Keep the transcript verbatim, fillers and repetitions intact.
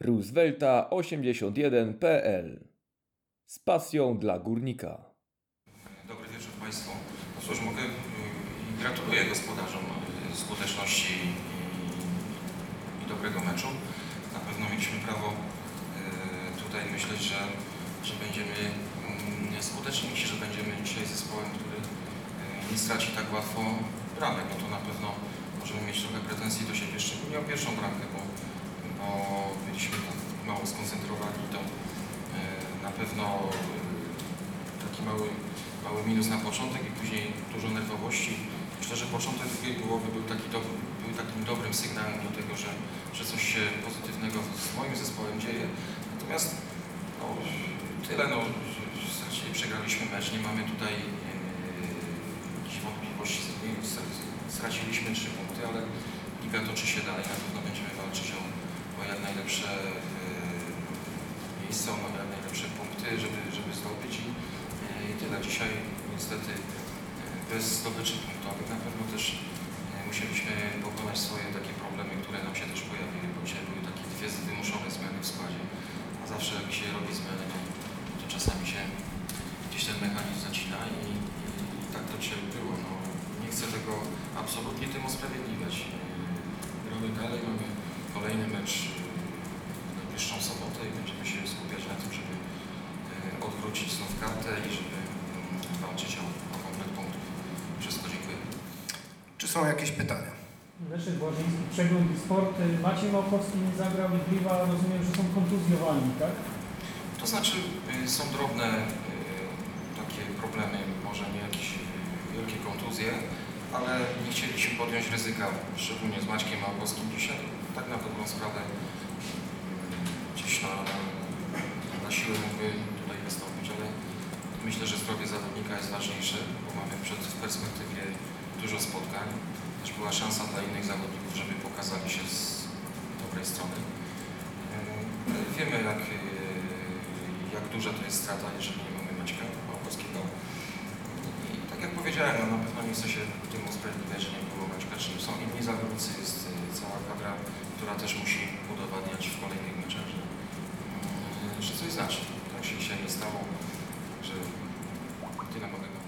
Roosevelta osiemdziesiąt jeden kropka p l. Z pasją dla górnika. Dobry wieczór Państwu. No cóż, mogę y, gratuluję gospodarzom y, skuteczności i, i dobrego meczu. Na pewno mieliśmy prawo y, tutaj myśleć, że, że będziemy y, skuteczniejsi, że będziemy dzisiaj zespołem, który y, nie straci tak łatwo bramek. No to na pewno możemy mieć trochę pretensji do siebie, szczególnie o pierwszą bramkę, bo, bo byliśmy tak mało skoncentrowani. To y, na pewno y, taki mały Mały minus na początek i później dużo nerwowości. Myślę, że początek drugiej połowy był, taki do, był takim dobrym sygnałem do tego, że, że coś się pozytywnego z moim zespołem dzieje. Natomiast no, tyle, no, stracili, przegraliśmy mecz, nie mamy tutaj e, jakichś wątpliwości. Straciliśmy trzy punkty, ale liga toczy się dalej. Na pewno będziemy walczyć o, o jak najlepsze e, miejsca, o jak najlepsze punkty, żeby, żeby zdobyć. I, I tyle. Dzisiaj niestety bez zdobyczy punktowych na pewno też musieliśmy pokonać swoje takie problemy, które nam się też pojawiły, bo dzisiaj były takie dwie wymuszone zmiany w składzie. A zawsze jak się robi zmiany, no, to czasami się gdzieś ten mechanizm zacina i, i, i tak to dzisiaj było. No, nie chcę tego absolutnie tym usprawiedliwiać. Gramy dalej, mamy kolejny mecz w najbliższą sobotę i będziemy się skupiać na tym, żeby odwrócić znów kartę i żeby walczyć o, o komplet punktów. Wszystko dziękuję. Czy są jakieś pytania? Leszek Błażyński, Przegląd i Sport. Maciej Małkowski nie zagrał i Gliwa, rozumiem, że są kontuzjowani, tak? To znaczy y, są drobne y, takie problemy, może nie jakieś wielkie kontuzje, ale nie chcieliśmy podjąć ryzyka, szczególnie z Maćkiem Małkowskim dzisiaj. Tak na dobrą sprawę y, gdzieś na, na, na siłę mógłby tutaj wystąpić, ale myślę, że zdrowie zawodnika jest ważniejsze, bo mamy przed, w perspektywie dużo spotkań. Też była szansa dla innych zawodników, żeby pokazali się z dobrej strony. Wiemy, jak, jak duża to jest strata, jeżeli nie mamy Maćka Małkowskiego. I tak jak powiedziałem, no, na pewno nie chcę się tym usprawiedliwiać, że nie było Maćka, czy są inni zawodnicy, jest cała kadra, która też musi udowadniać w kolejnych meczach, że, że coś znaczy. Tak się dzisiaj nie stało, że tyle mogę powiedzieć.